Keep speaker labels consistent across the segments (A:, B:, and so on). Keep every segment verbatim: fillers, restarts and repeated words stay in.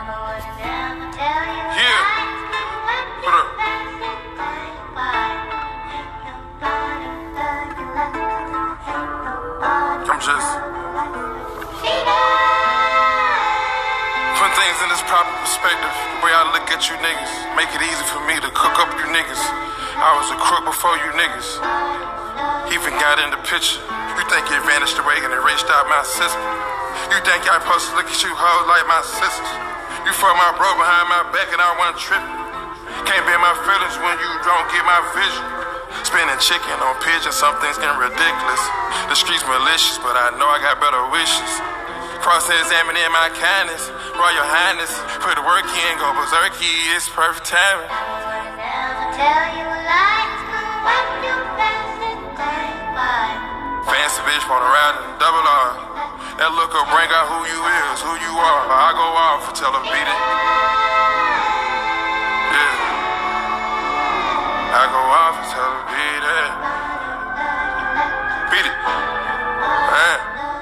A: Yeah. What up? I'm just putting things in this proper perspective. The way I look at you niggas, make it easy for me to cook up you niggas. I was a crook before you niggas. Even got in the picture. You think you vanished away and erased out my system. You think I supposed to look at you hoes like my sisters. You fuck my bro behind my back and I wasn't tripping. Can't bear my feelings when you don't get my vision. Spending chicken on pigeons, some things getting ridiculous. The streets malicious, but I know I got better wishes. Cross-examining my kindness, Royal Highness. Put the work in, go berserky, it's perfect timing. Fancy bitch wanna ride in double R. That look will bring out who you is, who you are. I go off and tell her beat it. Yeah. I go off and tell her beat it. Beat it. Man.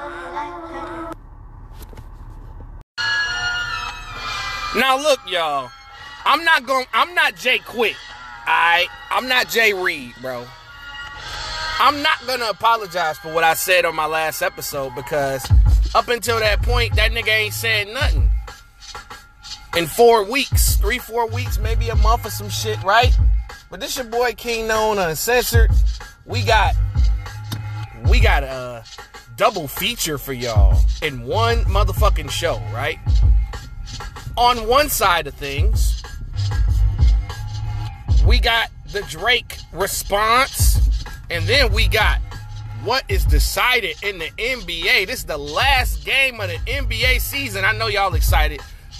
B: Now look, y'all. I'm not going. I'm not Jay Quick. Alright? I'm not Jay Reed, bro. I'm not gonna apologize for what I said on my last episode because up until that point, that nigga ain't said nothing. In four weeks, three, four weeks, maybe a month or some shit, right? But this your boy King Known Uncensored. We got, we got a double feature for y'all in one motherfucking show, right? On one side of things, we got the Drake response. And then we got what is decided in the N B A. This is the last game of the N B A season. I know y'all excited.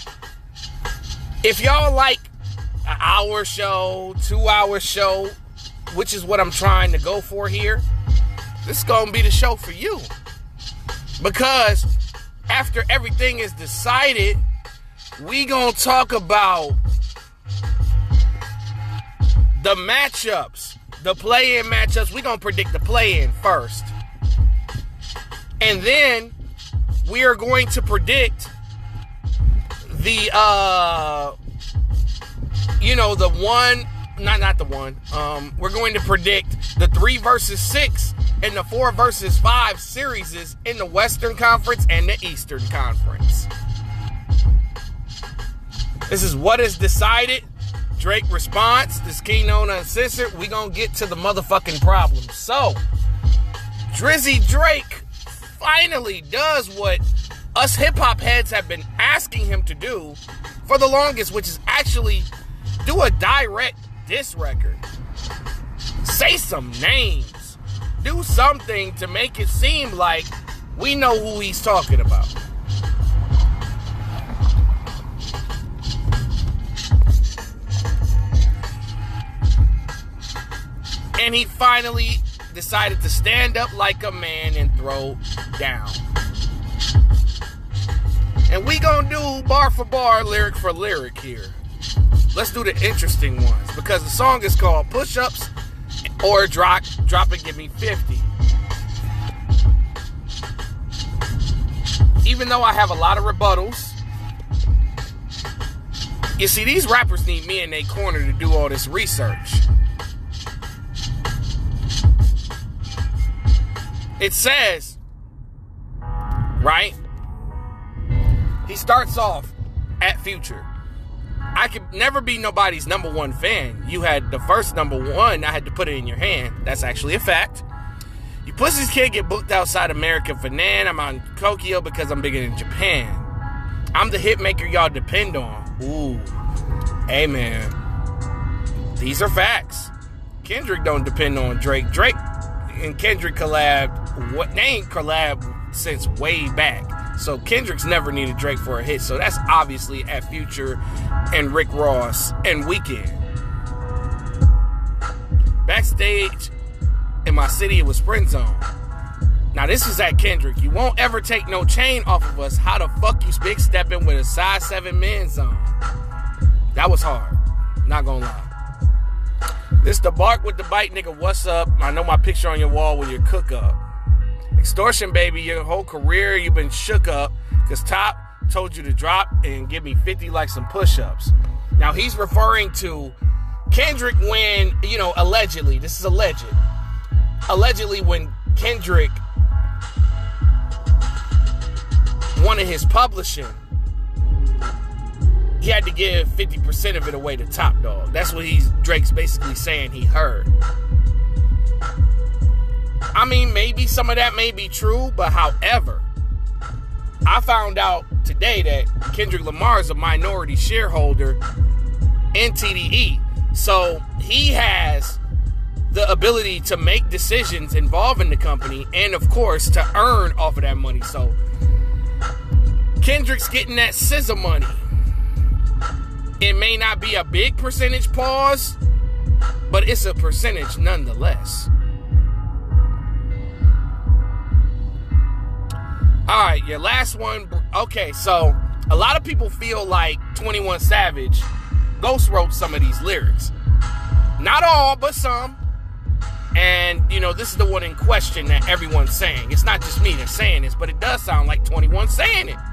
B: If y'all like an hour show, two hour show, which is what I'm trying to go for here, this is going to be the show for you. Because after everything is decided, we going to talk about the matchups. The play-in matchups, we're going to predict the play-in first. And then we are going to predict the, uh, you know, the one, not, not the one. Um, we're going to predict the three versus six and the four versus five series in the Western Conference and the Eastern Conference. This is what is decided. Drake response, this King Known Uncensored, we gonna get to the motherfucking problem. So, Drizzy Drake finally does what us hip-hop heads have been asking him to do for the longest, which is actually do a direct diss record. Say some names. Do something to make it seem like we know who he's talking about. And he finally decided to stand up like a man and throw down. And we gonna do bar for bar, lyric for lyric here. Let's do the interesting ones. Because the song is called Push-Ups or Drop, Drop It, Give Me fifty. Even though I have a lot of rebuttals, you see, these rappers need me in their corner to do all this research. It says, right? He starts off at Future. I could never be nobody's number one fan. You had the first number one, I had to put it in your hand. That's actually a fact. You pussies can't get booked outside America for Nan. I'm on Tokyo because I'm bigger than Japan. I'm the hit maker y'all depend on. Ooh. Hey, man. These are facts. Kendrick don't depend on Drake. Drake and Kendrick collabed. What they ain't collab since way back. So Kendrick's never needed Drake for a hit. So that's obviously at Future and Rick Ross and Weeknd. Backstage in my city, it was Sprint Zone. Now this is at Kendrick. You won't ever take no chain off of us. How the fuck you big stepping with a size seven men's on? That was hard. Not gonna lie. This the bark with the bite, nigga. What's up? I know my picture on your wall with your cook up. Extortion, baby. Your whole career you've been shook up. Because Top told you to drop and give me fifty like some push-ups. Now, he's referring to Kendrick when, you know, allegedly, this is alleged, allegedly when Kendrick wanted his publishing, he had to give fifty percent of it away to Top Dawg. That's what he's Drake's basically saying he heard. I mean, maybe some of that may be true, but however, I found out today that Kendrick Lamar is a minority shareholder in T D E. So he has the ability to make decisions involving the company and, of course, to earn off of that money. So Kendrick's getting that S Z A money. It may not be a big percentage, pause, but it's a percentage nonetheless. Alright, your last one. Okay, so a lot of people feel like twenty-one Savage ghost wrote some of these lyrics. Not all, but some. And, you know, this is the one in question that everyone's saying. It's not just me that's saying this, but it does sound like twenty-one saying it.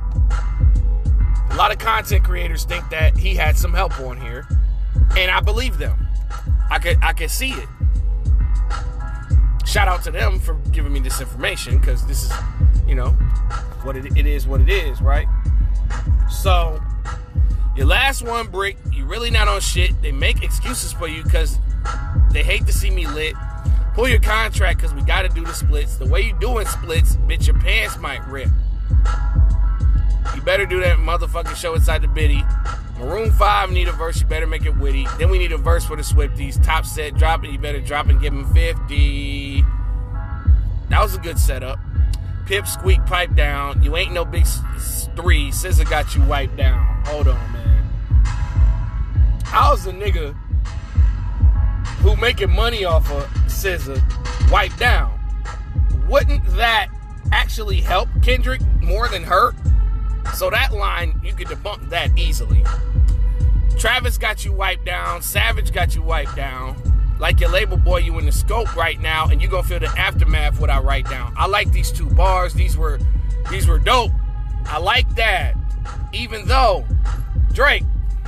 B: A lot of content creators think that he had some help on here, and I believe them. I could, I could see it. Shout out to them for giving me this information, because this is, you know, what it, it is what it is, right? So, your last one, Brick, you really not on shit. They make excuses for you because they hate to see me lit. Pull your contract because we got to do the splits. The way you doing splits, bitch, your pants might rip. You better do that motherfucking show inside the biddy. Maroon five need a verse, you better make it witty. Then we need a verse for the Swifties. Top set, drop it, you better drop and give them fifty. That was a good setup. Pip, squeak, pipe down. You ain't no big three. S Z A got you wiped down. Hold on, man. I was a nigga who making money off of S Z A wiped down. Wouldn't that actually help Kendrick more than hurt? So that line, you could debunk that easily. Travis got you wiped down. Savage got you wiped down. Like your label boy, you in the scope right now, and you gonna feel the aftermath what I write down. I like these two bars. These were, these were dope. I like that. Even though, Drake,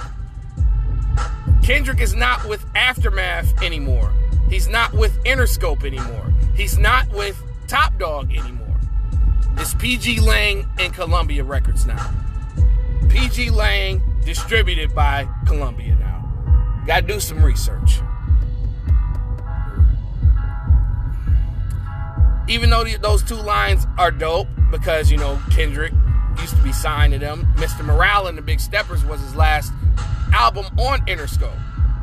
B: Kendrick is not with Aftermath anymore. He's not with Interscope anymore. He's not with Top Dawg anymore. It's P G Lang and Columbia Records now. P G Lang distributed by Columbia now. Gotta do some research. Even though the, those two lines are dope, because, you know, Kendrick used to be signed to them. Mister Morale and the Big Steppers was his last album on Interscope.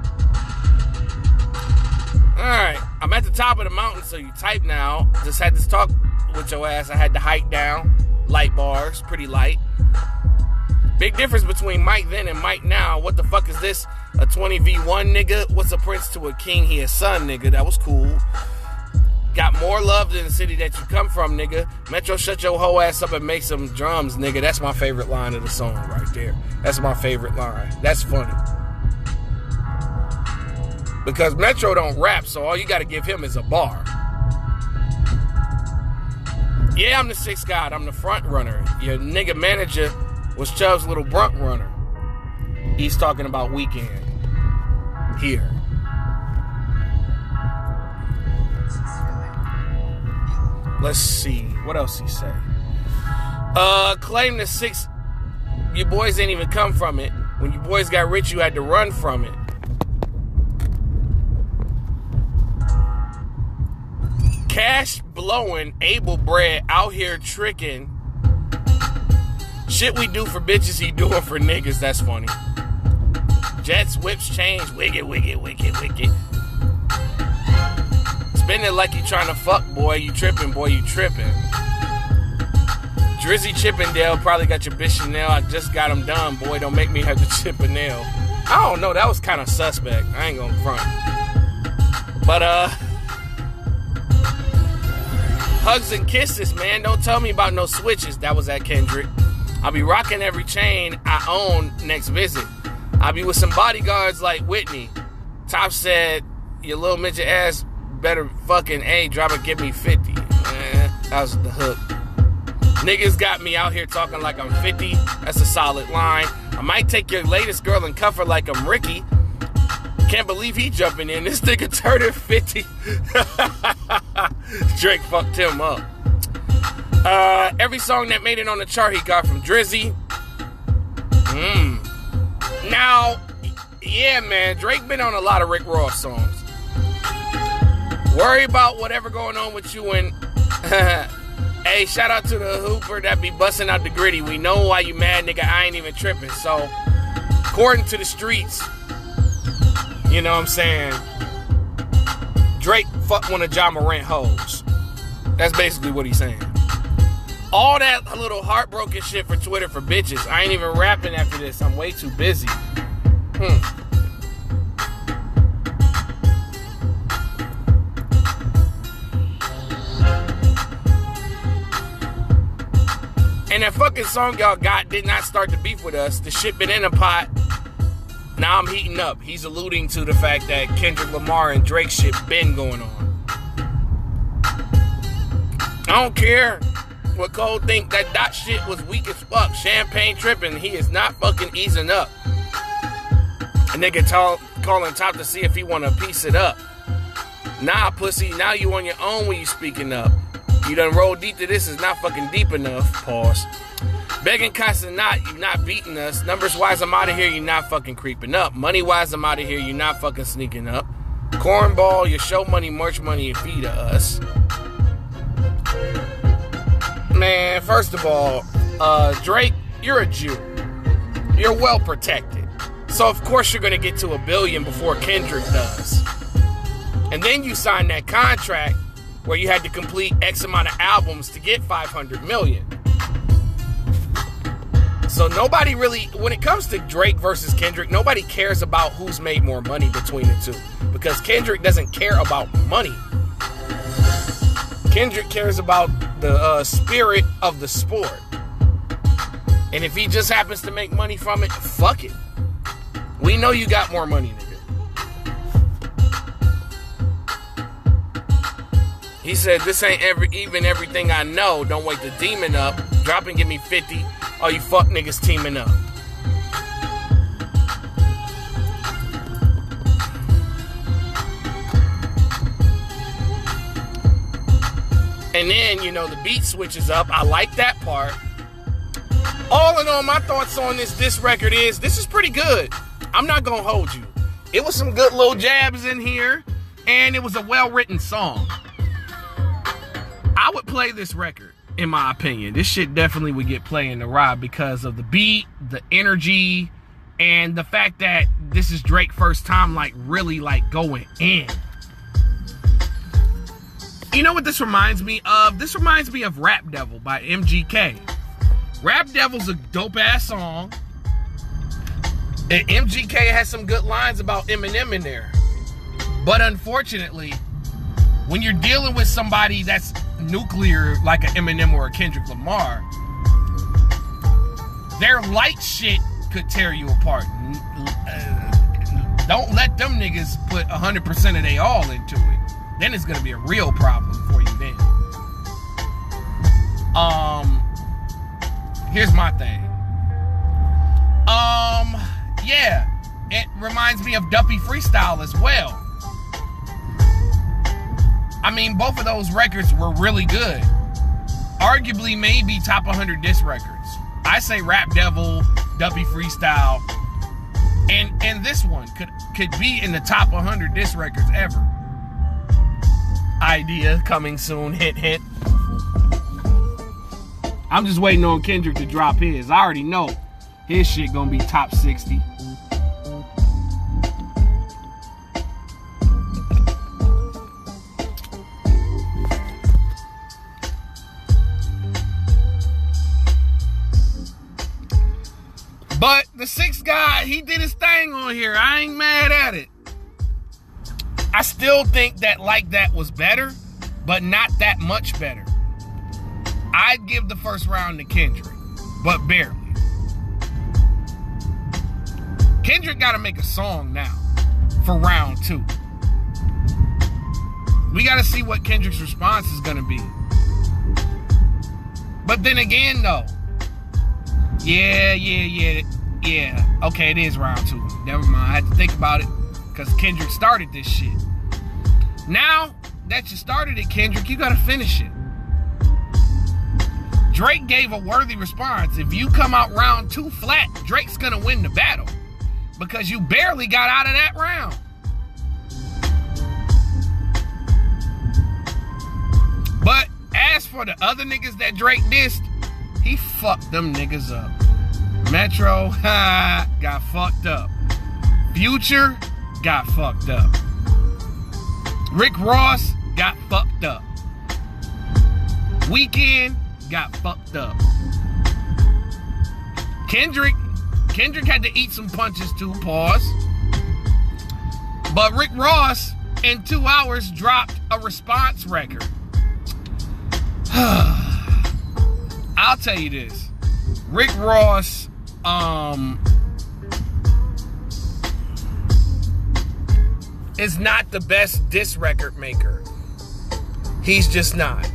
B: Alright, I'm at the top of the mountain, so you type now. Just had this talk with your ass. I had to hike down. Light bars, pretty light. Big difference between Mike then and Mike now. What the fuck is this? A twenty v one nigga? What's a prince to a king? He a son, nigga. That was cool. Got more love than the city that you come from, nigga. Metro, shut your whole ass up and make some drums, nigga. That's my favorite line of the song right there. That's my favorite line. That's funny. Because Metro don't rap, so all you gotta give him is a bar. Yeah, I'm the sixth god. I'm the front runner. Your nigga manager was Chubb's little brunt runner. He's talking about Weekend. Here. Let's see. What else he say? Uh, claim the six. You boys ain't even come from it. When you boys got rich, you had to run from it. Cash blowing, Abel Bread out here tricking. Shit we do for bitches, he doing for niggas. That's funny. Jets, whips, change. Wicked, wicked, wicked, wicked. Spend it like you trying to fuck, boy. You tripping, boy. You tripping. Drizzy Chippendale probably got your bitch Chanel. I just got him done, boy. Don't make me have to chip a nail. I don't know. That was kind of suspect. I ain't gonna front. But, uh... hugs and kisses, man. Don't tell me about no switches. That was at Kendrick. I'll be rocking every chain I own next visit. I'll be with some bodyguards like Whitney. Top said, your little midget ass better fucking A, drop it, give me fifty. Man, that was the hook. Niggas got me out here talking like I'm fifty. That's a solid line. I might take your latest girl and cuff her like I'm Ricky. Can't believe he jumping in. This nigga turned fifty. Drake fucked him up. Uh, every song that made it on the chart he got from Drizzy. Mm. Now, yeah, man, Drake been on a lot of Rick Ross songs. Worry about whatever going on with you and... Hey, shout out to the Hooper that be busting out the gritty. We know why you mad, nigga. I ain't even tripping. So, according to the streets, you know what I'm saying, Drake fucked one of Ja Morant hoes. That's basically what he's saying. All that little heartbroken shit for Twitter for bitches. I ain't even rapping after this. I'm way too busy. Hmm. And that fucking song y'all got did not start the beef with us. The shit been in a pot. Now I'm heating up. He's alluding to the fact that Kendrick Lamar and Drake shit been going on. I don't care what Cole think. That dot shit was weak as fuck. Champagne tripping. He is not fucking easing up. A nigga tall, calling top to see if he want to piece it up. Nah, pussy. Now you on your own when you speaking up. You done roll deep to this is not fucking deep enough. Pause. Begging constant not, you not beating us. Numbers wise, I'm out of here, you not fucking creeping up. Money wise, I'm out of here, you not fucking sneaking up. Cornball, your show money, merch money, you feed us. Man, first of all, uh, Drake, you're a Jew. You're well protected. So of course you're gonna get to a billion before Kendrick does. And then you sign that contract where you had to complete X amount of albums to get five hundred million. So nobody really, when it comes to Drake versus Kendrick, nobody cares about who's made more money between the two. Because Kendrick doesn't care about money. Kendrick cares about the uh, spirit of the sport. And if he just happens to make money from it, fuck it. We know you got more money, nigga. He said, this ain't every, even everything I know. Don't wake the demon up. Drop and give me fifty. All you fuck niggas teaming up. And then, you know, the beat switches up. I like that part. All in all, my thoughts on this, this record is, this is pretty good. I'm not gonna hold you. It was some good little jabs in here. And it was a well-written song. I would play this record, in my opinion. This shit definitely would get played in the ride because of the beat, the energy, and the fact that this is Drake's first time, like, really, like, going in. You know what this reminds me of? This reminds me of Rap Devil by M G K. Rap Devil's a dope-ass song. And M G K has some good lines about Eminem in there. But unfortunately, when you're dealing with somebody that's nuclear like an Eminem or a Kendrick Lamar, their light shit could tear you apart. Uh, don't let them niggas put one hundred percent of they all into it. Then it's going to be a real problem for you then. Um, here's my thing. Um, yeah, it reminds me of Duppy Freestyle as well. I mean, both of those records were really good. Arguably, maybe top one hundred disc records. I say Rap Devil, Duppy Freestyle, and and this one could could be in the top one hundred disc records ever. Idea coming soon. Hint, hint. I'm just waiting on Kendrick to drop his. I already know his shit gonna be top sixty. But the sixth guy, he did his thing on here. I ain't mad at it. I still think that Like That was better, but not that much better. I'd give the first round to Kendrick, but barely. Kendrick got to make a song now for round two. We got to see what Kendrick's response is going to be. But then again, though, yeah, yeah, yeah, yeah. Okay, it is round two. Never mind. I had to think about it because Kendrick started this shit. Now that you started it, Kendrick, you gotta finish it. Drake gave a worthy response. If you come out round two flat, Drake's gonna win the battle because you barely got out of that round. But as for the other niggas that Drake dissed, he fucked them niggas up. Metro, ha, got fucked up. Future got fucked up. Rick Ross got fucked up. Weeknd got fucked up. Kendrick, Kendrick had to eat some punches too, pause. But Rick Ross, in two hours, dropped a response record. I'll tell you this. Rick Ross, um, is not the best diss record maker. He's just not.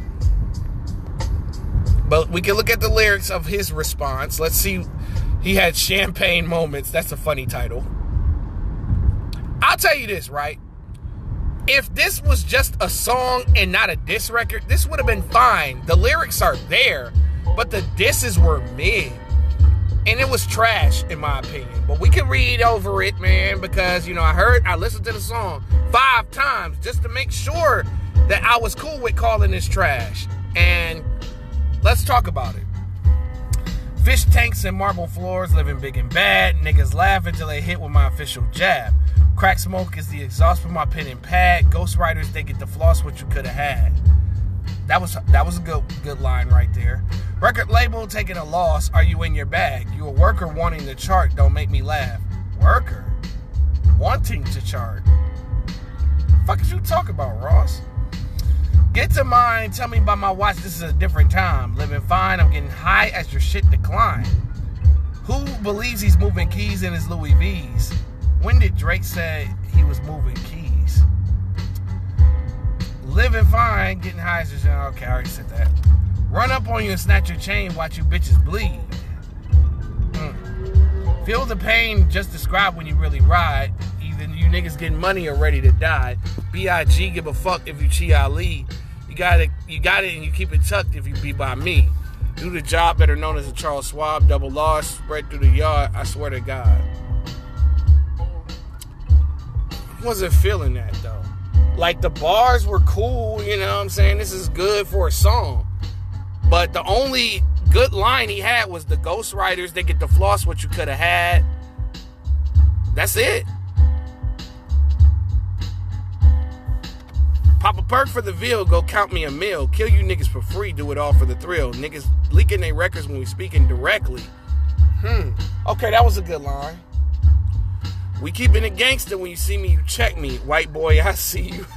B: But we can look at the lyrics of his response. Let's see. He had Champagne Moments. That's a funny title. I'll tell you this, right? If this was just a song and not a diss record, this would have been fine. The lyrics are there, but the disses were mid. And it was trash, in my opinion. But we can read over it, man, because, you know, I heard, I listened to the song five times just to make sure that I was cool with calling this trash. And let's talk about it. Fish tanks and marble floors, living big and bad. Niggas laugh until they hit with my official jab. Crack smoke is the exhaust from my pen and pad. Ghostwriters, they get to floss what you could have had. That was that was a good good line right there. Record label taking a loss. Are you in your bag? You a worker wanting to chart. Don't make me laugh. Worker wanting to chart. Fuck is you talking about, Ross? Get to mine. Tell me about my watch. This is a different time. Living fine. I'm getting high as your shit decline. Who believes he's moving keys in his Louis V's? When did Drake say he was moving keys? Living fine, getting high as your... Okay, I already said that. Run up on you and snatch your chain, watch you bitches bleed. Mm. Feel the pain, just describe when you really ride. Either you niggas getting money or ready to die. B I G give a fuck if you Chi Ali. You got it, you got it and you keep it tucked if you be by me. Do the job, better known as a Charles Schwab. Double loss, spread through the yard, I swear to God. Wasn't feeling that though. Like the bars were cool, you know what I'm saying? This is good for a song. But the only good line he had was the ghostwriters, they get to floss what you could have had. That's it. Pop a perk for the veal, go count me a meal. Kill you niggas for free, do it all for the thrill. Niggas leaking their records when we speaking directly. Hmm. Okay, that was a good line. We keeping it gangster. When you see me, you check me. White boy, I see you.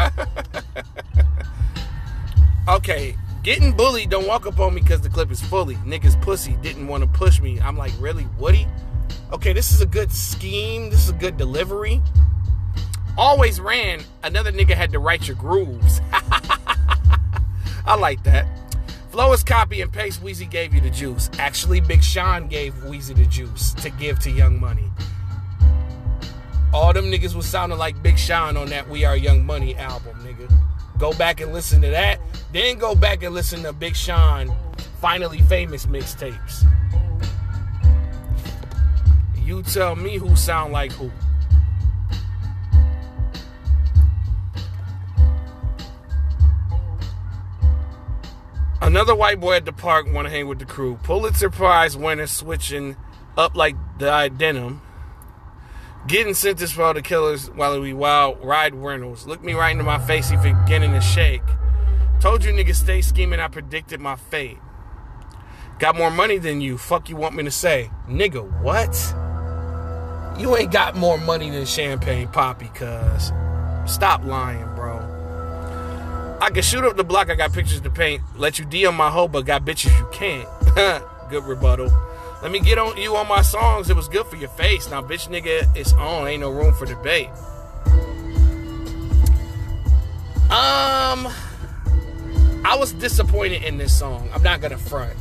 B: Okay, getting bullied, don't walk up on me because the clip is fully. Niggas pussy, didn't want to push me. I'm like, really, Woody? Okay, this is a good scheme. This is a good delivery. Always ran, another nigga had to write your grooves. I like that. Flow is copy and paste, Weezy gave you the juice. Actually, Big Sean gave Weezy the juice to give to Young Money. All them niggas was sounding like Big Sean on that We Are Young Money album, nigga. Go back and listen to that. Then go back and listen to Big Sean Finally Famous mixtapes. You tell me who sound like who. Another white boy at the park want to hang with the crew. Pulitzer Prize winner switching up like the denim. Getting sentenced for all the killers while we wild ride Reynolds. Look me right into my face if you're beginning to shake. Told you niggas stay scheming, I predicted my fate. Got more money than you, fuck you want me to say. Nigga, what? You ain't got more money than Champagne Poppy, cuz. Stop lying, bro. I can shoot up the block, I got pictures to paint. Let you D on my hoe, but got bitches you can't. Good rebuttal. Let me get on you on my songs. It was good for your face. Now, bitch, nigga, it's on. Ain't no room for debate. Um, I was disappointed in this song. I'm not gonna front.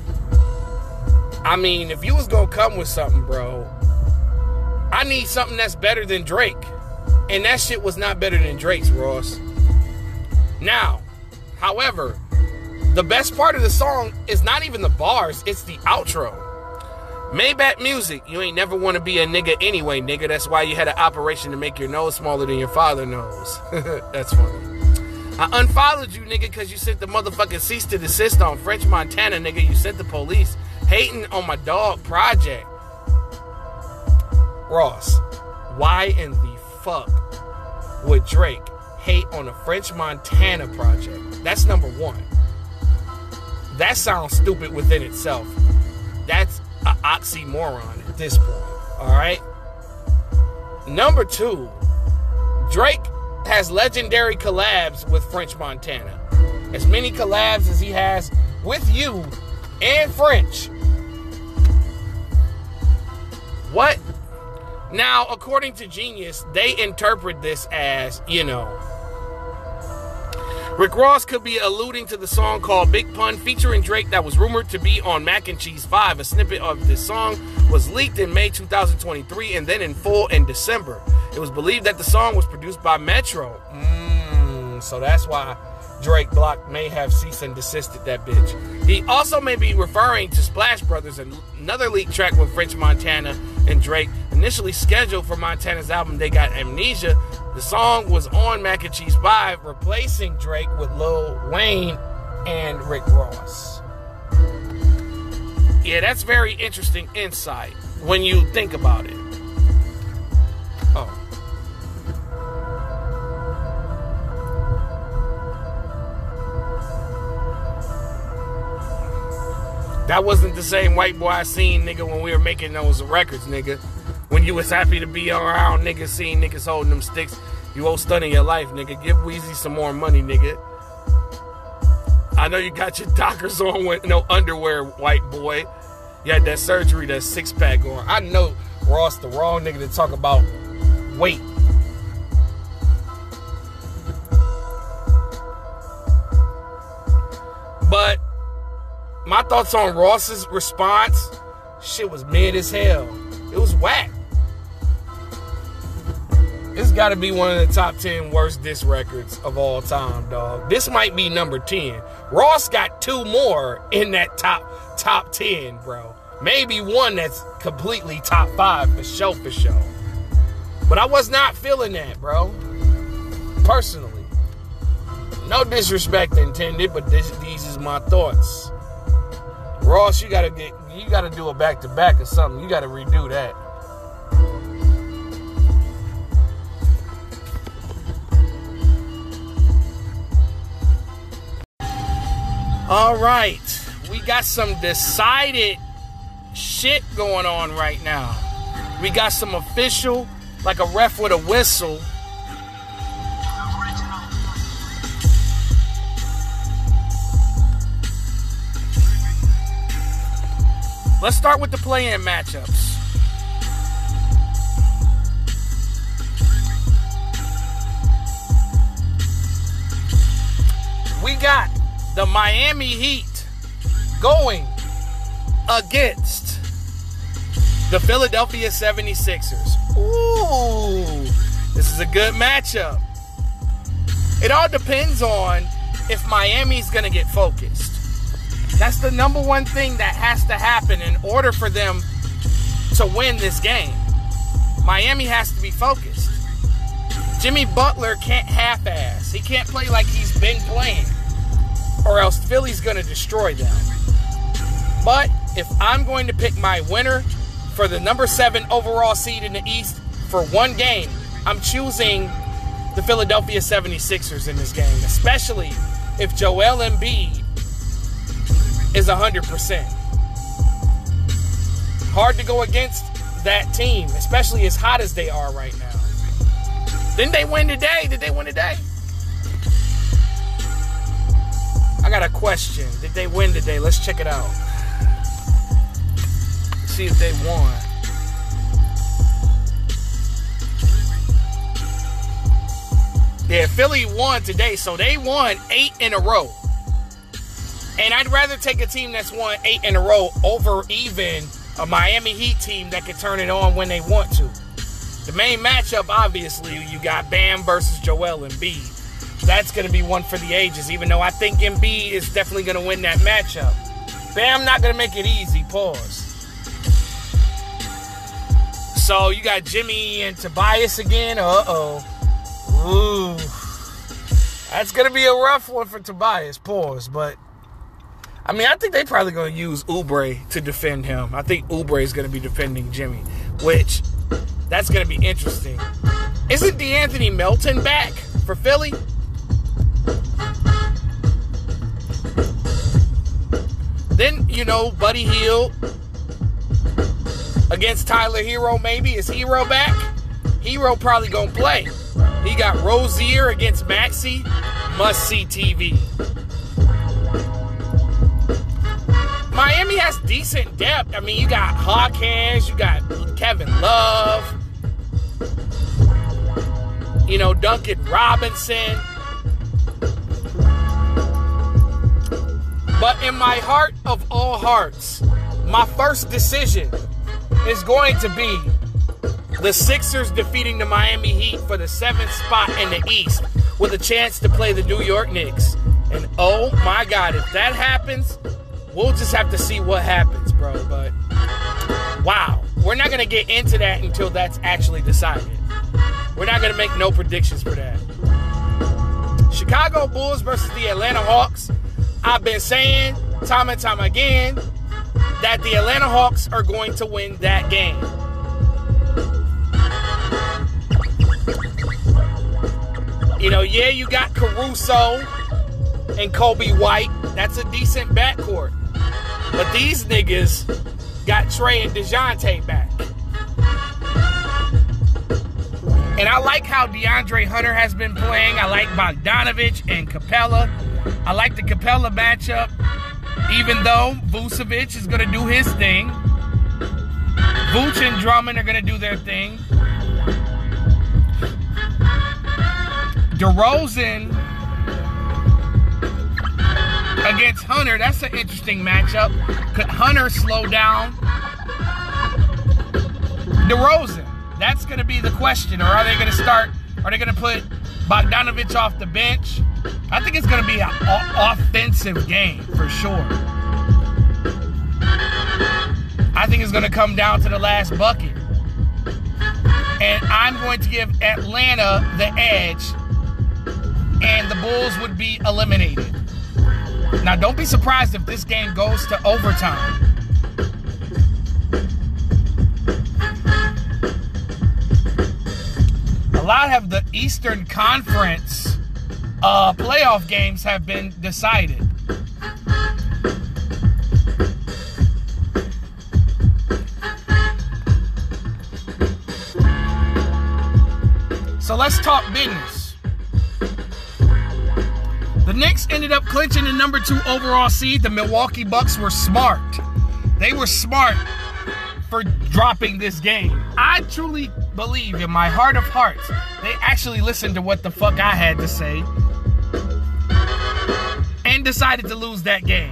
B: I mean, if you was gonna come with something, bro, I need something that's better than Drake. And that shit was not better than Drake's, Ross. Now, however, the best part of the song is not even the bars, it's the outro. Maybach Music, you ain't never want to be a nigga anyway, nigga. That's why you had an operation to make your nose smaller than your father knows. That's funny. I unfollowed you, nigga, because you sent the motherfucking cease to desist on French Montana, nigga. You sent the police hating on my dog project. Ross, why in the fuck would Drake hate on a French Montana project? That's number one. That sounds stupid within itself. That's an oxymoron at this point. Alright? Number two, Drake has legendary collabs with French Montana. As many collabs as he has with you and French. What? Now, according to Genius, they interpret this as, you know, Rick Ross could be alluding to the song called Big Pun featuring Drake that was rumored to be on Mac and Cheese five. A snippet of this song was leaked in May two thousand twenty-three and then in full in December. It was believed that the song was produced by Metro. Mm, so that's why Drake Block may have cease and desisted that bitch. He also may be referring to Splash Brothers, another leaked track with French Montana and Drake. Initially scheduled for Montana's album They Got Amnesia, the song was on Mac and Cheese five, replacing Drake with Lil Wayne and Rick Ross. Yeah, that's very interesting insight when you think about it. Oh. That wasn't the same white boy I seen, nigga, when we were making those records, nigga. When you was happy to be around niggas, seeing niggas holding them sticks. You owe stunning your life, nigga. Give Weezy some more money, nigga. I know you got your Dockers on with no underwear, white boy. You had that surgery, that six-pack on. I know Ross the wrong nigga to talk about weight. But my thoughts on Ross's response, shit was mid as hell. It was whack. It's got to be one of the top ten worst diss records of all time, dog. This might be number ten. Ross got two more in that top top ten, bro. Maybe one that's completely top five for show for show. But I was not feeling that, bro. Personally. No disrespect intended, but this, these is my thoughts. Ross, you gotta get, you gotta do a back to back or something. You gotta redo that. All right, we got some decided shit going on right now. We got some official, like a ref with a whistle. Let's start with the play-in matchups. We got the Miami Heat going against the Philadelphia seventy-sixers. Ooh, this is a good matchup. It all depends on if Miami's going to get focused. That's the number one thing that has to happen in order for them to win this game. Miami has to be focused. Jimmy Butler can't half-ass. He can't play like he's been playing, or else Philly's going to destroy them. But if I'm going to pick my winner for the number seven overall seed in the East for one game, I'm choosing the Philadelphia seventy-sixers in this game, especially if Joel Embiid is one hundred percent. Hard to go against that team, especially as hot as they are right now. Didn't they win today? Did they win today? I got a question. Did they win today? Let's check it out. Let's see if they won. Yeah, Philly won today, so they won eight in a row. And I'd rather take a team that's won eight in a row over even a Miami Heat team that can turn it on when they want to. The main matchup, obviously, you got Bam versus Joel Embiid. That's going to be one for the ages, even though I think Embiid is definitely going to win that matchup. Bam not going to make it easy, pause. So you got Jimmy and Tobias again. Uh-oh. Ooh. That's going to be a rough one for Tobias, pause. But, I mean, I think they're probably going to use Oubre to defend him. I think Oubre is going to be defending Jimmy, which, that's going to be interesting. Isn't DeAnthony Melton back for Philly? Then, you know, Buddy Hield against Tyler Hero, maybe. Is Hero back? Hero probably gonna play. He got Rozier against Maxey. Must-see T V. Miami has decent depth. I mean, you got Hawkins, you got Kevin Love, you know, Duncan Robinson. But in my heart of all hearts, my first decision is going to be the Sixers defeating the Miami Heat for the seventh spot in the East with a chance to play the New York Knicks. And oh my God, if that happens, we'll just have to see what happens, bro. But wow, we're not going to get into that until that's actually decided. We're not going to make no predictions for that. Chicago Bulls versus the Atlanta Hawks. I've been saying time and time again that the Atlanta Hawks are going to win that game. You know, yeah, you got Caruso and Kobe White. That's a decent backcourt. But these niggas got Trey and DeJounte back. And I like how DeAndre Hunter has been playing. I like Bogdanovich and Capella. I like the Capella matchup, even though Vucevic is going to do his thing. Vooch and Drummond are going to do their thing. DeRozan against Hunter, that's an interesting matchup. Could Hunter slow down DeRozan? That's going to be the question. Or are they going to start, are they going to put Bogdanovich off the bench? I think it's going to be an offensive game for sure. I think it's going to come down to the last bucket. And I'm going to give Atlanta the edge, and the Bulls would be eliminated. Now, don't be surprised if this game goes to overtime. A lot of the Eastern Conference uh, playoff games have been decided. So let's talk business. The Knicks ended up clinching the number two overall seed. The Milwaukee Bucks were smart. They were smart for dropping this game. I truly believe in my heart of hearts they actually listened to what the fuck I had to say and decided to lose that game.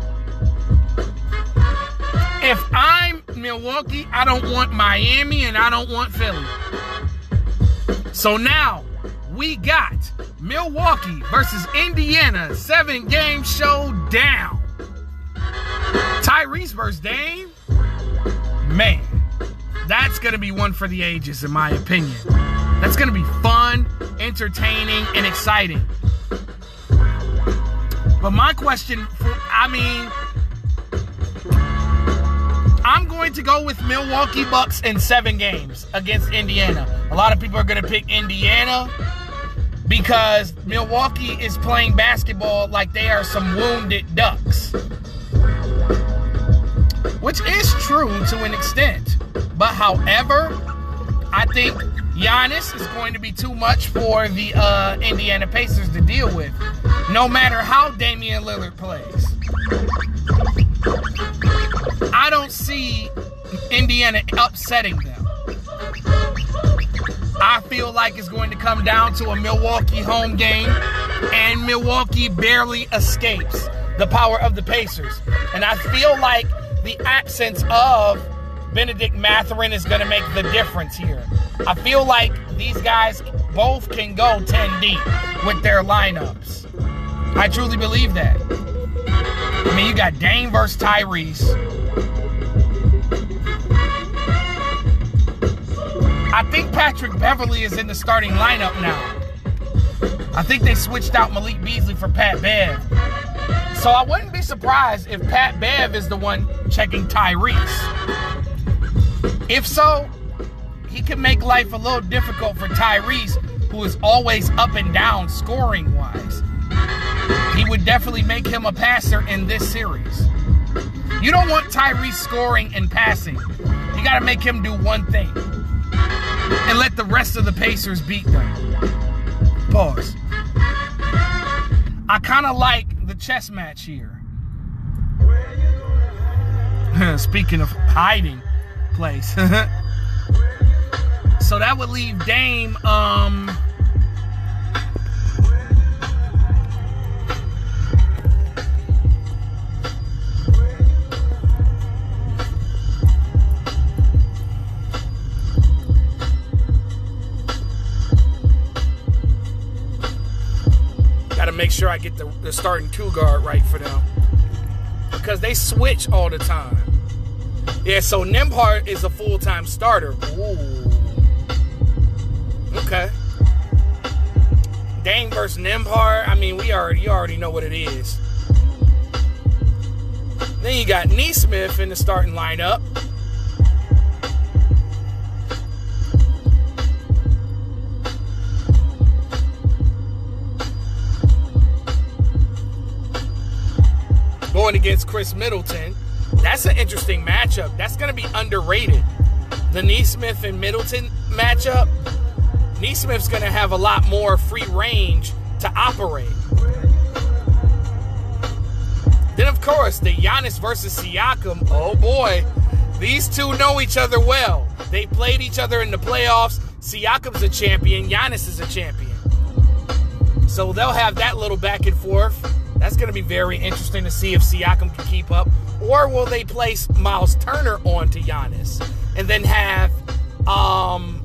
B: If I'm Milwaukee, I don't want Miami and I don't want Philly. So now we got Milwaukee versus Indiana, seven-game showdown. Tyrese versus Dame. Man, that's going to be one for the ages, in my opinion. That's going to be fun, entertaining, and exciting. But my question, for, I mean, I'm going to go with Milwaukee Bucks in seven games against Indiana. A lot of people are going to pick Indiana because Milwaukee is playing basketball like they are some wounded ducks. Which is true to an extent. But however, I think Giannis is going to be too much for the uh, Indiana Pacers to deal with, no matter how Damian Lillard plays. I don't see Indiana upsetting them. I feel like it's going to come down to a Milwaukee home game, and Milwaukee barely escapes. the power of the Pacers. And I feel like the absence of Benedict Mathurin is going to make the difference here. I feel like these guys both can go ten deep with their lineups. I truly believe that. I mean, you got Dame versus Tyrese. I think Patrick Beverly is in the starting lineup now. I think they switched out Malik Beasley for Pat Bev. So I wouldn't be surprised if Pat Bev is the one checking Tyrese. If so, he could make life a little difficult for Tyrese, who is always up and down scoring-wise. He would definitely make him a passer in this series. You don't want Tyrese scoring and passing. You got to make him do one thing and let the rest of the Pacers beat them. Pause. I kind of like the chess match here. Speaking of hiding place. So that would leave Dame, um... make sure I get the, the starting two guard right for them, because they switch all the time. Yeah, so Nembhard is a full-time starter. Ooh. Okay. Dame versus Nembhard. I mean, we already you already know what it is. Then you got Nesmith in the starting lineup. Going against Chris Middleton. That's an interesting matchup. That's going to be underrated. The Nesmith and Middleton matchup. Nesmith's going to have a lot more free range to operate. Then, of course, the Giannis versus Siakam. Oh, boy. These two know each other well. They played each other in the playoffs. Siakam's a champion. Giannis is a champion. So they'll have that little back and forth. That's going to be very interesting to see if Siakam can keep up. Or will they place Miles Turner on to Giannis and then have um,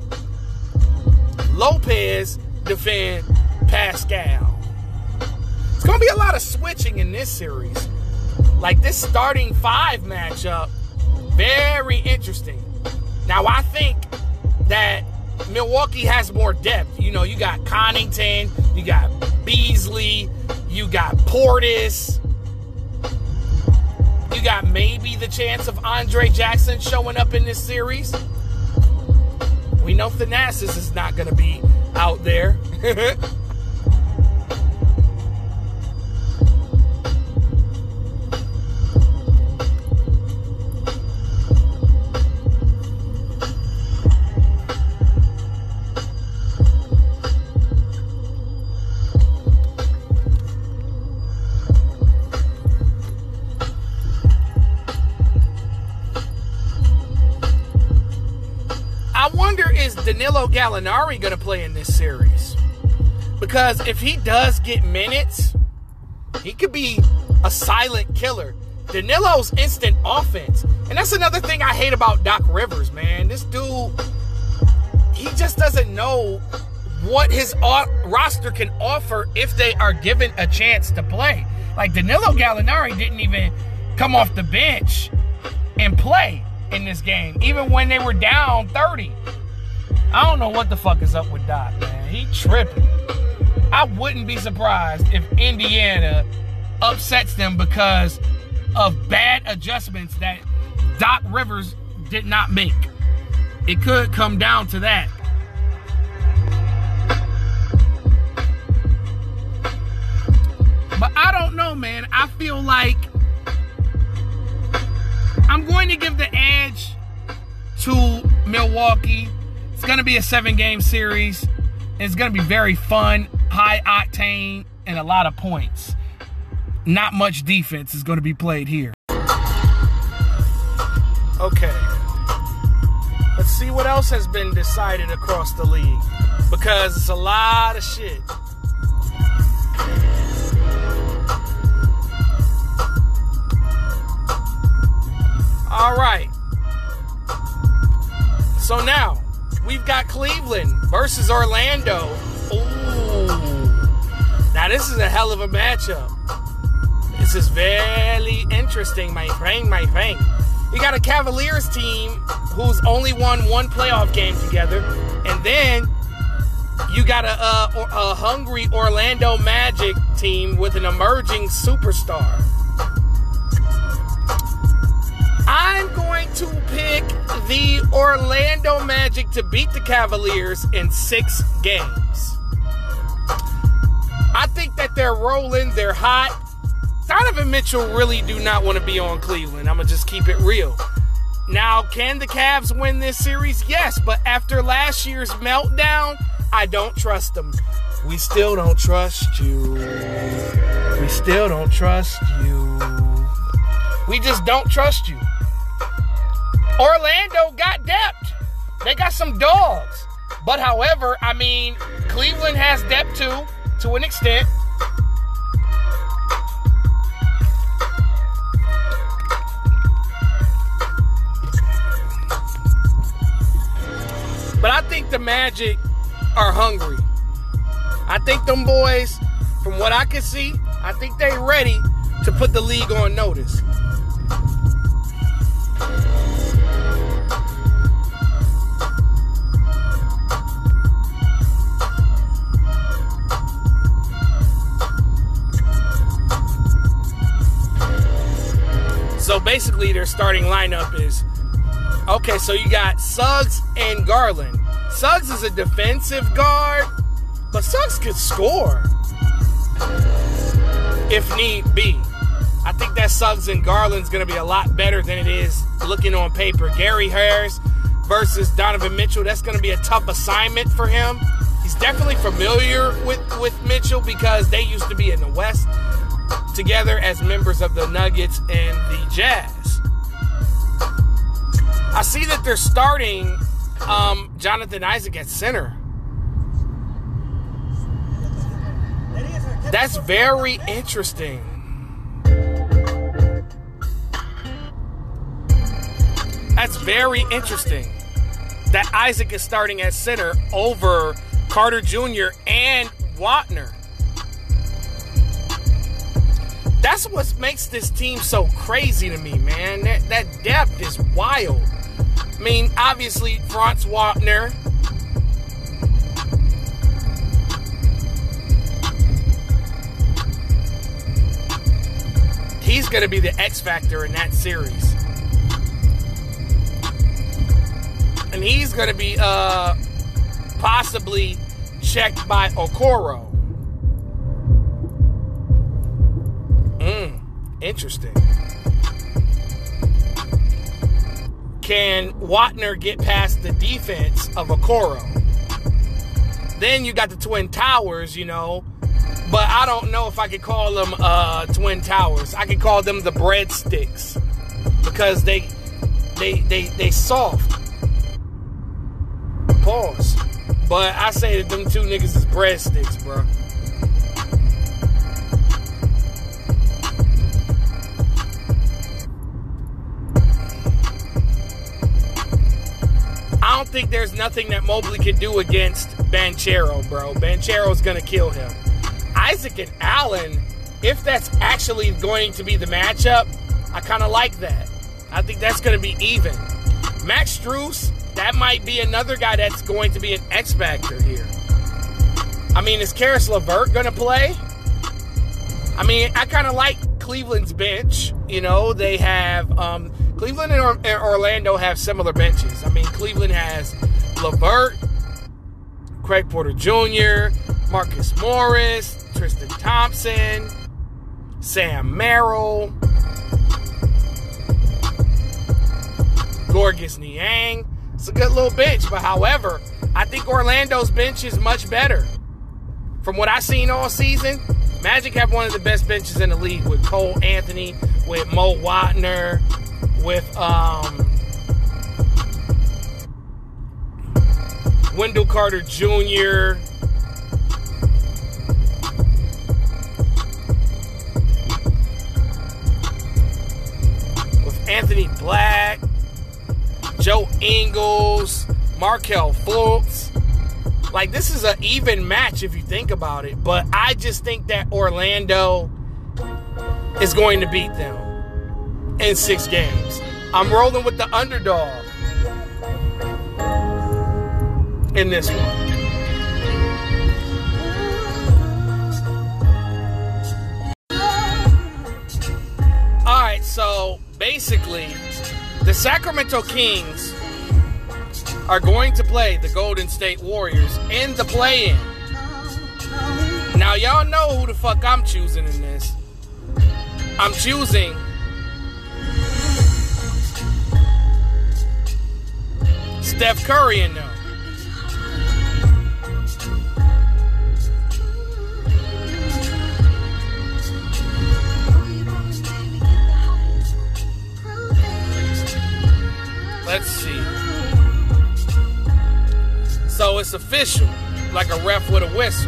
B: Lopez defend Pascal? It's going to be a lot of switching in this series. Like this starting five matchup, very interesting. Now, I think that Milwaukee has more depth. You know, you got Connaughton, you got Beasley, you got Portis. You got maybe the chance of Andre Jackson showing up in this series. We know Thanasis is not going to be out there. Danilo Gallinari going to play in this series? Because if he does get minutes, he could be a silent killer. Danilo's instant offense. And that's another thing I hate about Doc Rivers, man. This dude, he just doesn't know what his roster can offer if they are given a chance to play. Like, Danilo Gallinari didn't even come off the bench and play in this game, even when they were down thirty. I don't know what the fuck is up with Doc, man. He tripping. I wouldn't be surprised if Indiana upsets them because of bad adjustments that Doc Rivers did not make. It could come down to that. But I don't know, man. I feel like I'm going to give the edge to Milwaukee. It's going to be a seven-game series. It's going to be very fun, high octane, and a lot of points. Not much defense is going to be played here. Okay. Let's see what else has been decided across the league, because it's a lot of shit. All right. So now, we've got Cleveland versus Orlando. Ooh. Now, this is a hell of a matchup. This is very interesting, my friend, my friend. You got a Cavaliers team who's only won one playoff game together. And then you got a, a, a hungry Orlando Magic team with an emerging superstar. I'm going to pick the Orlando Magic to beat the Cavaliers in six games. I think that they're rolling, they're hot. Donovan Mitchell really do not want to be on Cleveland. I'm going to just keep it real. Now, can the Cavs win this series? Yes, but after last year's meltdown, I don't trust them. We still don't trust you. We still don't trust you. We just don't trust you. Orlando got depth. They got some dogs. But however, I mean, Cleveland has depth too, to an extent. But I think the Magic are hungry. I think them boys, from what I can see, I think they ready to put the league on notice. So basically their starting lineup is, okay, so you got Suggs and Garland. Suggs is a defensive guard, but Suggs could score if need be. I think that Suggs and Garland's going to be a lot better than it is looking on paper. Gary Harris versus Donovan Mitchell, that's going to be a tough assignment for him. He's definitely familiar with, with Mitchell because they used to be in the West together as members of the Nuggets and the Jazz. I see that they're starting um, Jonathan Isaac at center. That's very interesting. That's very interesting that Isaac is starting at center over Carter Junior and Wagner. That's what makes this team so crazy to me, man. That, that depth is wild. I mean, obviously, Franz Wagner. He's going to be the X factor in that series. And he's going to be uh, possibly checked by Okoro. Mm, interesting. Can Wagner get past the defense of Okoro? Then you got the Twin Towers, you know. But I don't know if I could call them uh, Twin Towers. I could call them the breadsticks. Because they, they, they, they soft. Pause. But I say that them two niggas is breadsticks, bro. I don't think there's nothing that Mobley could do against Banchero, bro. Banchero's going to kill him. Isaac and Allen, if that's actually going to be the matchup, I kind of like that. I think that's going to be even. Max Strus, that might be another guy that's going to be an X factor here. I mean, is Karis LeVert going to play? I mean, I kind of like Cleveland's bench. You know, they have... Um, Cleveland and, or- and Orlando have similar benches. I mean, Cleveland has LeVert, Craig Porter Junior, Marcus Morris, Tristan Thompson, Sam Merrill, Gorgas Niang. It's a good little bench, but however, I think Orlando's bench is much better. From what I've seen all season, Magic have one of the best benches in the league with Cole Anthony, with Mo Wagner, with um, Wendell Carter Junior, with Anthony Black. Ingles, Markelle Fultz. Like, this is an even match if you think about it. But I just think that Orlando is going to beat them in six games. I'm rolling with the underdog in this one. All right, so basically, the Sacramento Kings are going to play the Golden State Warriors in the play-in. Now, y'all know who the fuck I'm choosing in this. I'm choosing Steph Curry in them. Let's see. So it's official, like a ref with a whistle.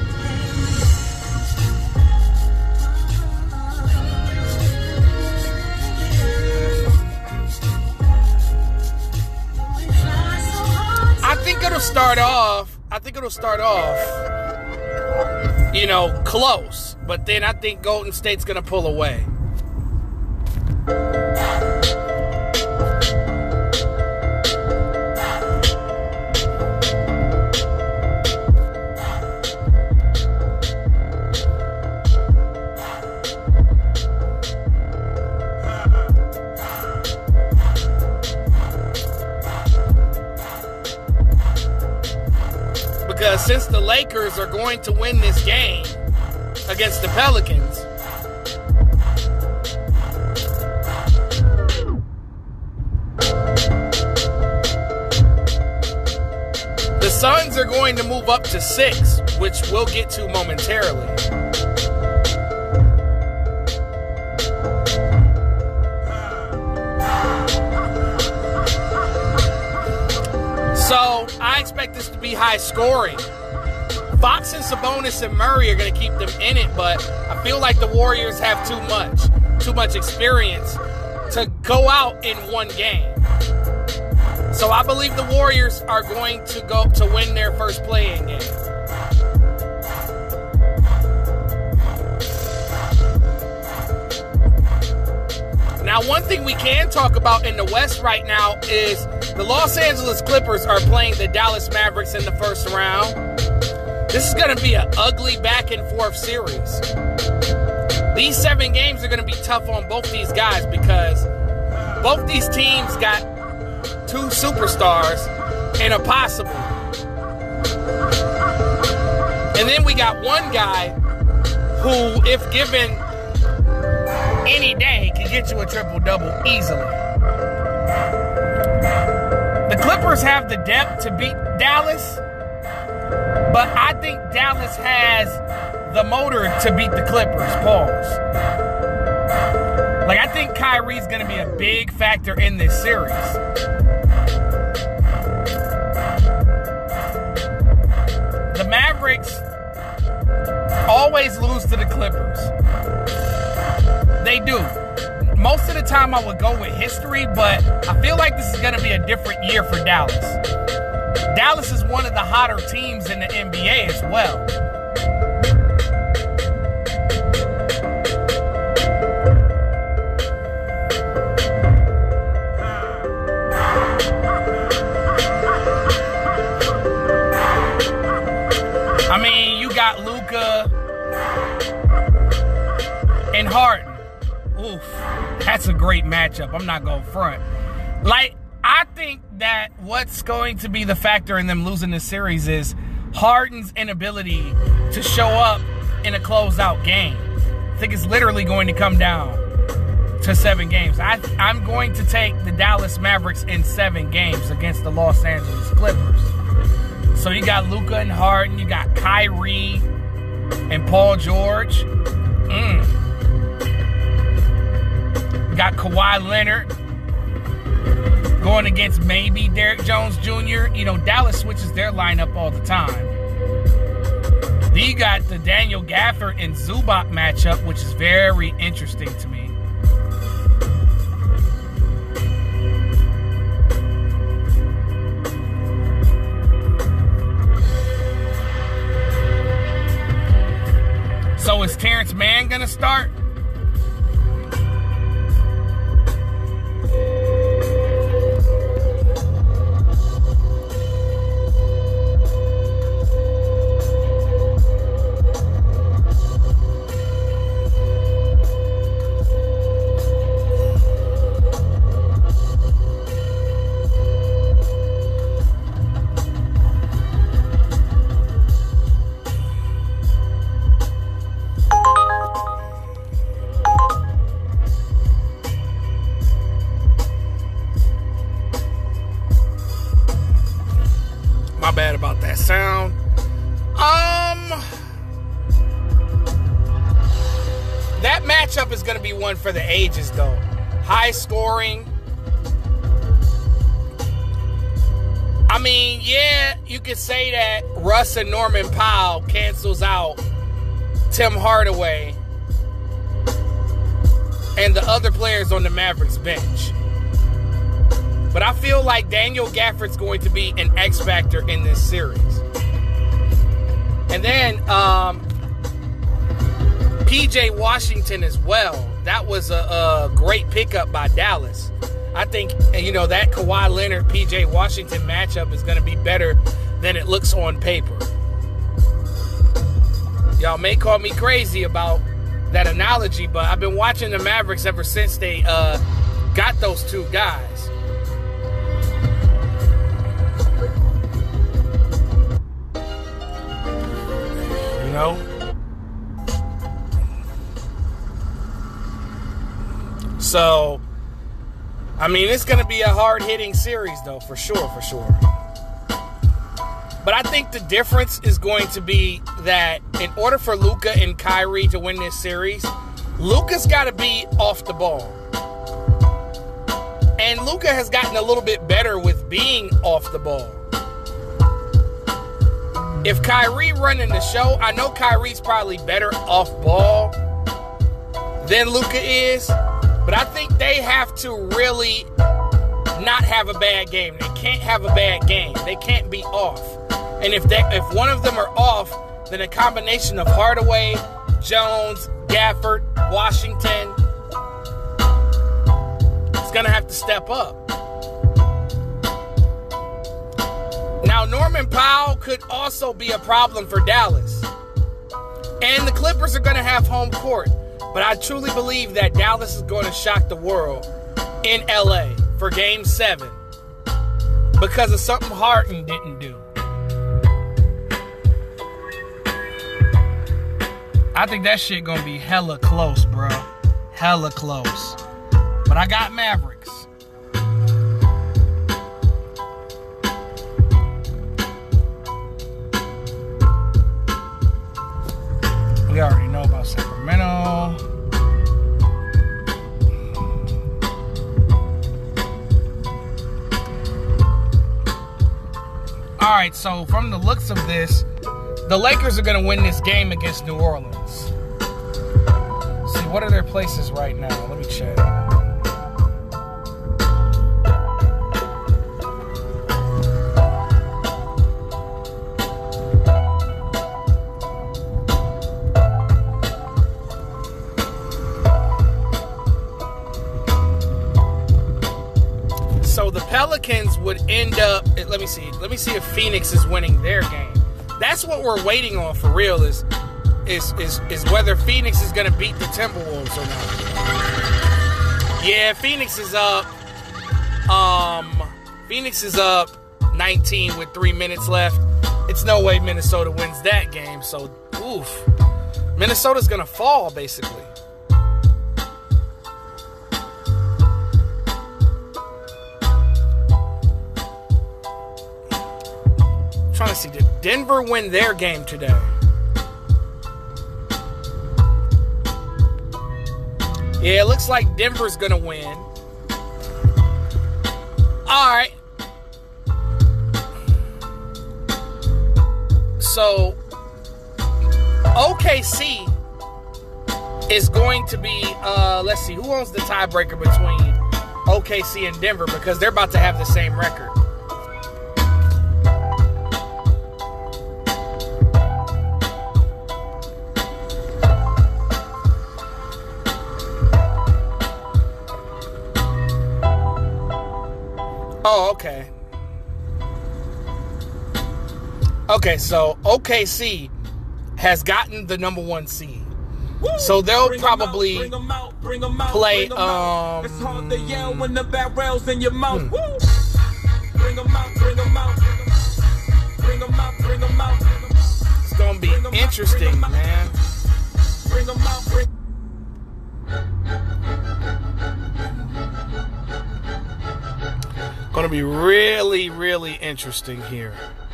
B: I think it'll start off, I think it'll start off, you know, close. But then I think Golden State's going to pull away. Because since the Lakers are going to win this game against the Pelicans, the Suns are going to move up to six, which we'll get to momentarily. So, I expect this to be high scoring. Fox and Sabonis and Murray are going to keep them in it, but I feel like the Warriors have too much, too much experience to go out in one game. So I believe the Warriors are going to go to win their first play-in game. Now, one thing we can talk about in the West right now is the Los Angeles Clippers are playing the Dallas Mavericks in the first round. This is going to be an ugly back-and-forth series. These seven games are going to be tough on both these guys because both these teams got two superstars and a possible. And then we got one guy who, if given any day, can get you a triple-double easily. The Clippers have the depth to beat Dallas, but I think Dallas has the motor to beat the Clippers. Pause. Like, I think Kyrie's going to be a big factor in this series. The Mavericks always lose to the Clippers. They do. Most of the time I would go with history, but I feel like this is going to be a different year for Dallas. Dallas is one of the hotter teams in the N B A as well. I mean, you got Luka and Harden. Oof, that's a great matchup. I'm not going front. Like, I think that what's going to be the factor in them losing this series is Harden's inability to show up in a closeout game. I think it's literally going to come down to seven games. I, I'm going to take the Dallas Mavericks in seven games against the Los Angeles Clippers. So you got Luka and Harden, you got Kyrie and Paul George. Mm. You got Kawhi Leonard going against maybe Derrick Jones Junior You know, Dallas switches their lineup all the time. Then you got the Daniel Gafford and Zubac matchup, which is very interesting to me. going to start? Bad about that sound. Um, that matchup is going to be one for the ages, though. High scoring. I mean, yeah, you could say that Russ and Norman Powell cancels out Tim Hardaway and the other players on the Mavericks bench. But I feel like Daniel Gafford's going to be an X factor in this series. And then um, P J Washington as well. That was a, a great pickup by Dallas. I think, you know, that Kawhi Leonard, P J Washington matchup is going to be better than it looks on paper. Y'all may call me crazy about that analogy, but I've been watching the Mavericks ever since they uh, got those two guys. You know? So, I mean, it's going to be a hard-hitting series, though, for sure, for sure. But I think the difference is going to be that in order for Luka and Kyrie to win this series, Luka's got to be off the ball. And Luka has gotten a little bit better with being off the ball. If Kyrie running the show, I know Kyrie's probably better off ball than Luka is, but I think they have to really not have a bad game. They can't have a bad game. They can't be off. And if they, if one of them are off, then a combination of Hardaway, Jones, Gafford, Washington is going to have to step up. Now, Norman Powell could also be a problem for Dallas. And the Clippers are going to have home court. But I truly believe that Dallas is going to shock the world in L A for Game seven because of something Harden didn't do. I think that shit going to be hella close, bro. Hella close. But I got Mavericks. We already know about Sacramento. All right, so from the looks of this, the Lakers are going to win this game against New Orleans. See, what are their places right now? Let me check. So the Pelicans would end up, let me see, let me see if Phoenix is winning their game. That's what we're waiting on for real is is is, is whether Phoenix is going to beat the Timberwolves or not. Yeah, Phoenix is up. Um, Phoenix is up nineteen with three minutes left. It's no way Minnesota wins that game. So, oof. Minnesota's going to fall, basically. Trying to see, did Denver win their game today? Yeah, it looks like Denver's gonna win. Alright. So O K C is going to be uh let's see, who owns the tiebreaker between O K C and Denver, because they're about to have the same record. Oh, okay. Okay, so O K C has gotten the number one seed. Woo! So they'll bring probably out, bring them out, bring them out, play. Bring them um, it's hard to yell when the barrel's in your mouth. Hmm. Woo! Bring them out, bring them out, bring them out, bring them out. It's gonna be interesting, out, man. Bring them out, bring. Gonna be really, really interesting here.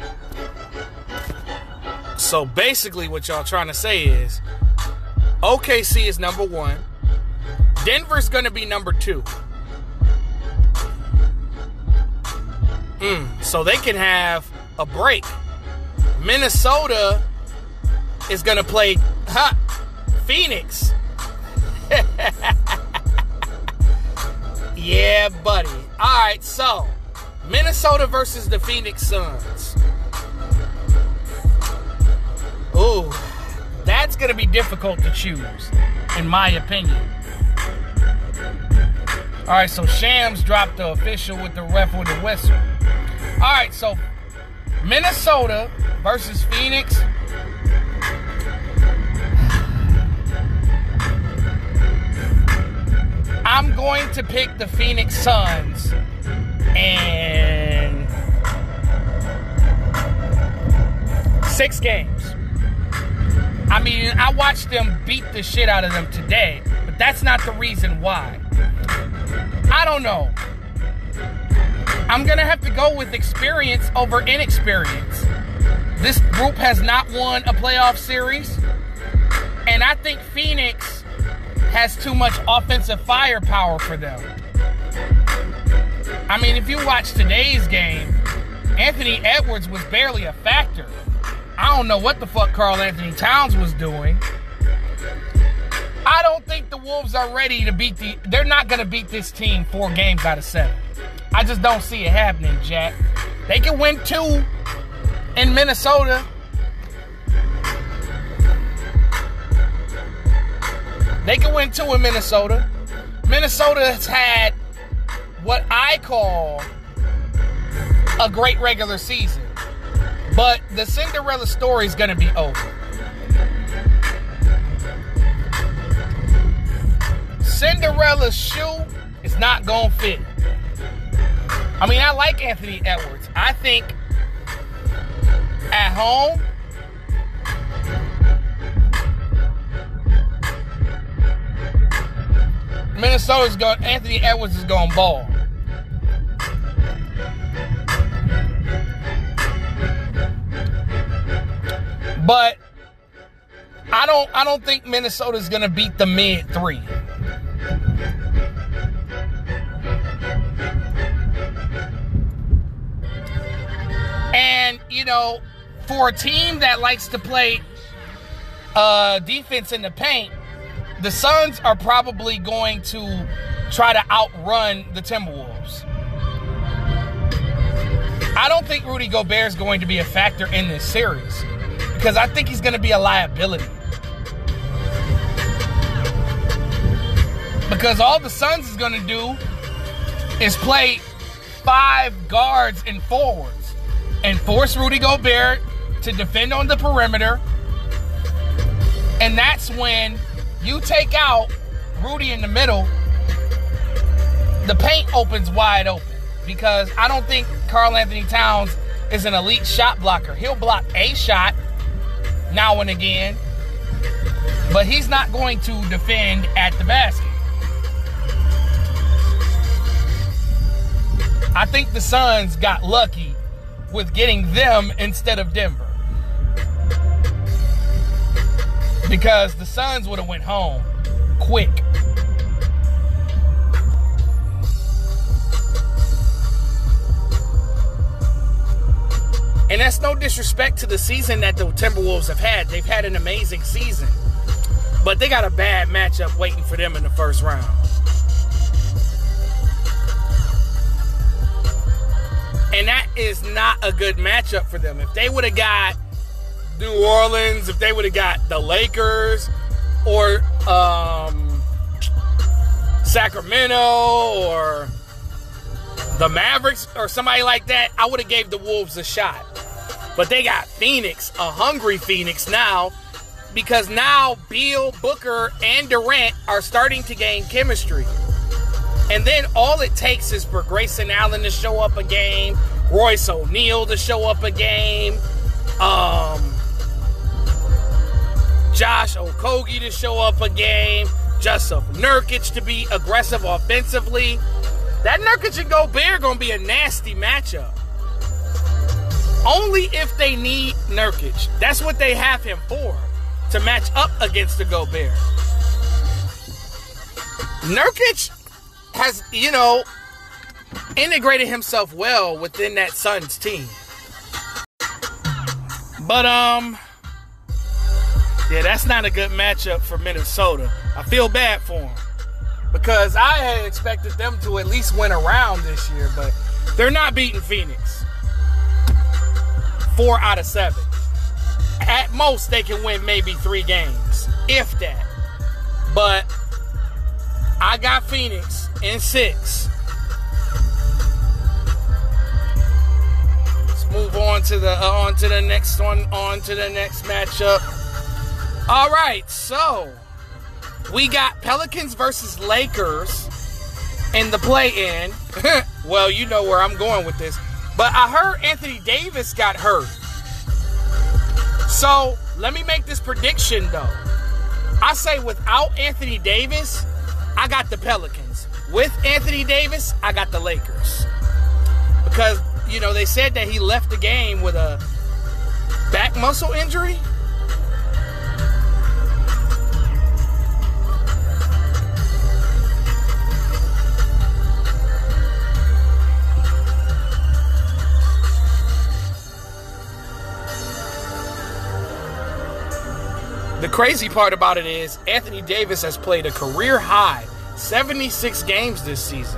B: So basically what y'all trying to say is O K C is number one. Denver's going to be number two. Mm, so they can have a break. Minnesota is going to play ha, Phoenix. Yeah, buddy. All right, so Minnesota versus the Phoenix Suns. Ooh, that's going to be difficult to choose, in my opinion. All right, so Shams dropped the official with the ref with the whistle. All right, so Minnesota versus Phoenix. I'm going to pick the Phoenix Suns in six games. I mean, I watched them beat the shit out of them today, but that's not the reason why. I don't know. I'm going to have to go with experience over inexperience. This group has not won a playoff series, and I think Phoenix has too much offensive firepower for them. I mean, if you watch today's game, Anthony Edwards was barely a factor. I don't know what the fuck Karl Anthony Towns was doing. I don't think the Wolves are ready to beat the... They're not going to beat this team four games out of seven. I just don't see it happening, Jack. They can win two in Minnesota. They can win two in Minnesota. Minnesota has had what I call a great regular season. But the Cinderella story is going to be over. Cinderella's shoe is not going to fit. I mean, I like Anthony Edwards. I think at home, Minnesota's going, Anthony Edwards is going ball. But I don't I don't think Minnesota's going to beat the mid three. And, you know, for a team that likes to play uh, defense in the paint, the Suns are probably going to try to outrun the Timberwolves. I don't think Rudy Gobert is going to be a factor in this series because I think he's going to be a liability. Because all the Suns is going to do is play five guards and forwards and force Rudy Gobert to defend on the perimeter. And that's when you take out Rudy in the middle, the paint opens wide open. Because I don't think Karl Anthony Towns is an elite shot blocker. He'll block a shot now and again, but he's not going to defend at the basket. I think the Suns got lucky with getting them instead of Denver. Because the Suns would have went home quick. And that's no disrespect to the season that the Timberwolves have had. They've had an amazing season. But they got a bad matchup waiting for them in the first round. And that is not a good matchup for them. If they would have got New Orleans, if they would have got the Lakers or um, Sacramento or the Mavericks or somebody like that, I would have gave the Wolves a shot. But they got Phoenix, a hungry Phoenix now, because now Beal, Booker, and Durant are starting to gain chemistry. And then all it takes is for Grayson Allen to show up a game, Royce O'Neal to show up a game, um, Josh Okogie to show up a game, Jusuf Nurkic to be aggressive offensively. That Nurkic and Gobert going to be a nasty matchup. Only if they need Nurkic. That's what they have him for, to match up against the Gobert. Nurkic has, you know, integrated himself well within that Suns team. But, um, yeah, that's not a good matchup for Minnesota. I feel bad for them, because I had expected them to at least win a round this year, but they're not beating Phoenix. Four out of seven. At most, they can win maybe three games, if that. But I got Phoenix in six. Let's move on to the uh, on to the next one. On to the next matchup. All right, so we got Pelicans versus Lakers in the play-in. Well, you know where I'm going with this. But I heard Anthony Davis got hurt. So, let me make this prediction, though. I say without Anthony Davis, I got the Pelicans. With Anthony Davis, I got the Lakers. Because, you know, they said that he left the game with a back muscle injury. The crazy part about it is Anthony Davis has played a career high seventy-six games this season.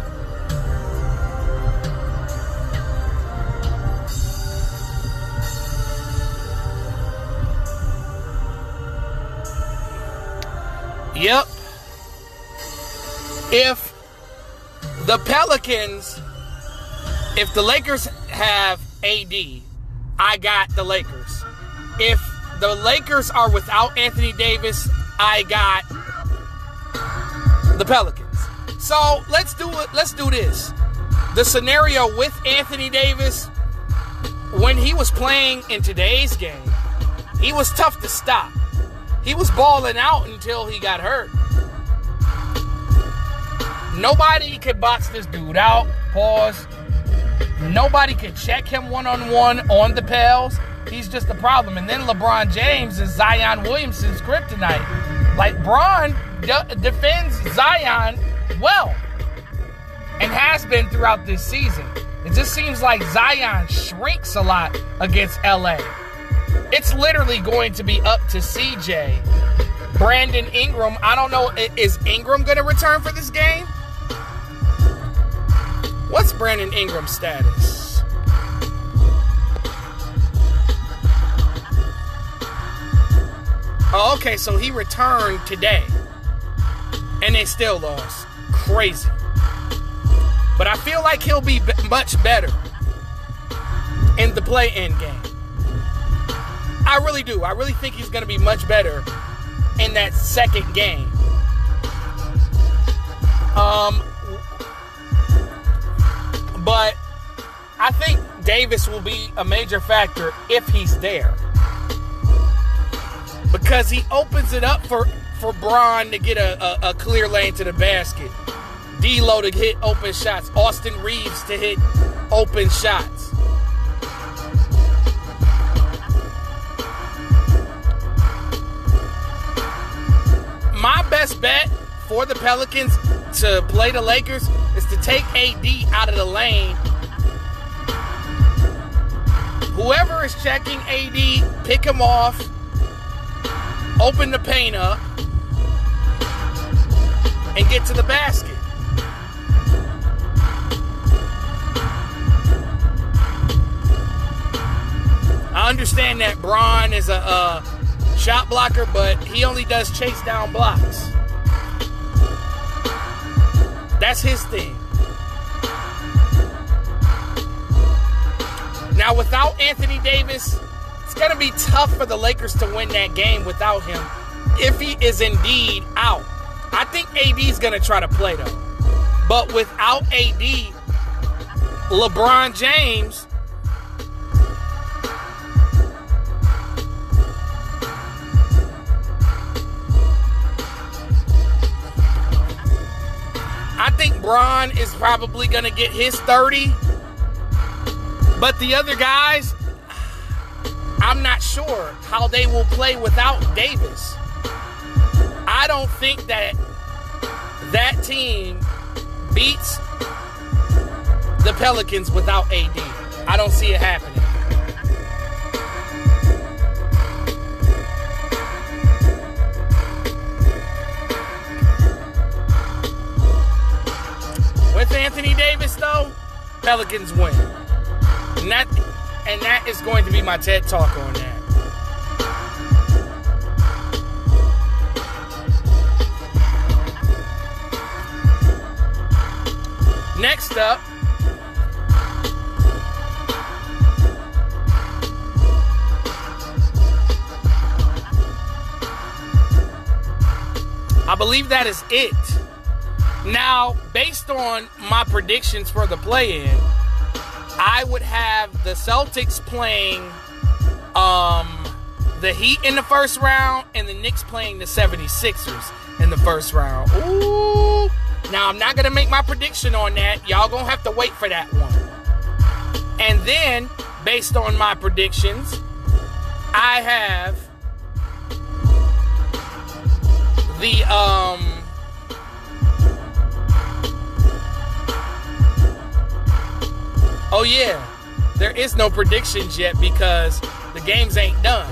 B: Yep. If the Pelicans, if the Lakers have A D, I got the Lakers. If the Lakers are without Anthony Davis, I got the Pelicans. So let's do it. Let's do this. The scenario with Anthony Davis, when he was playing in today's game, he was tough to stop. He was balling out until he got hurt. Nobody could box this dude out. Pause. Nobody could check him one-on-one on the Pels. He's just a problem. And then LeBron James is Zion Williamson's kryptonite. Like, Bron de- defends Zion well, and has been throughout this season. It just seems like Zion shrinks a lot against L A. It's literally going to be up to C J. Brandon Ingram, I don't know, is Ingram going to return for this game? What's Brandon Ingram's status? Oh, okay, so he returned today. And they still lost. Crazy. But I feel like he'll be b- much better in the play-in game. I really do. I really think he's going to be much better in that second game. Um, but I think Davis will be a major factor if he's there. Because he opens it up for, for Bron to get a, a, a clear lane to the basket. D'Lo to hit open shots. Austin Reeves to hit open shots. My best bet for the Pelicans to play the Lakers is to take A D out of the lane. Whoever is checking A D, pick him off. Open the paint up and get to the basket. I understand that Bron is a, a shot blocker, but he only does chase down blocks. That's his thing. Now, without Anthony Davis, it's going to be tough for the Lakers to win that game without him if he is indeed out. I think A D is going to try to play, though. But without A D, LeBron James I think Bron is probably going to get his thirty. But the other guys, I'm not sure how they will play without Davis. I don't think that that team beats the Pelicans without A D. I don't see it happening. With Anthony Davis, though, Pelicans win. And that, and that is going to be my TED Talk on that. Next up, I believe that is it. Now, based on my predictions for the play-in, I would have the Celtics playing um, the Heat in the first round and the Knicks playing the seventy-sixers in the first round. Ooh. Now, I'm not going to make my prediction on that. Y'all going to have to wait for that one. And then, based on my predictions, I have the, um... oh, yeah. There is no predictions yet because the games ain't done.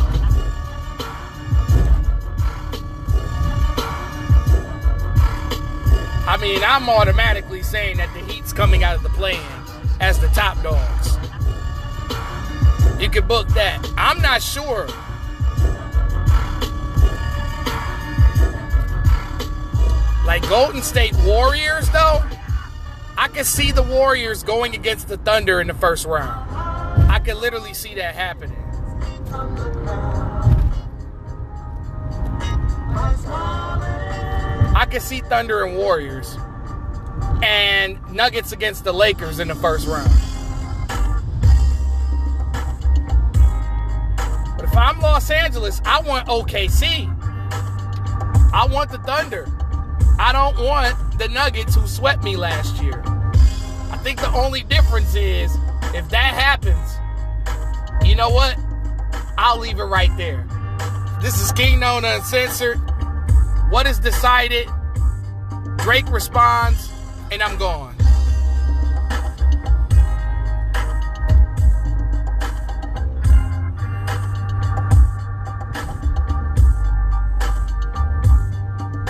B: I mean, I'm automatically saying that the Heat's coming out of the play-in as the top dogs. You can book that. I'm not sure. Like Golden State Warriors, though, I can see the Warriors going against the Thunder in the first round. I can literally see that happening. I can see Thunder and Warriors and Nuggets against the Lakers in the first round. But if I'm Los Angeles, I want O K C. I want the Thunder. I don't want the Nuggets who swept me last year. I think the only difference is if that happens, you know what? I'll leave it right there. This is King Known Uncensored. What is decided? Drake responds, and I'm gone.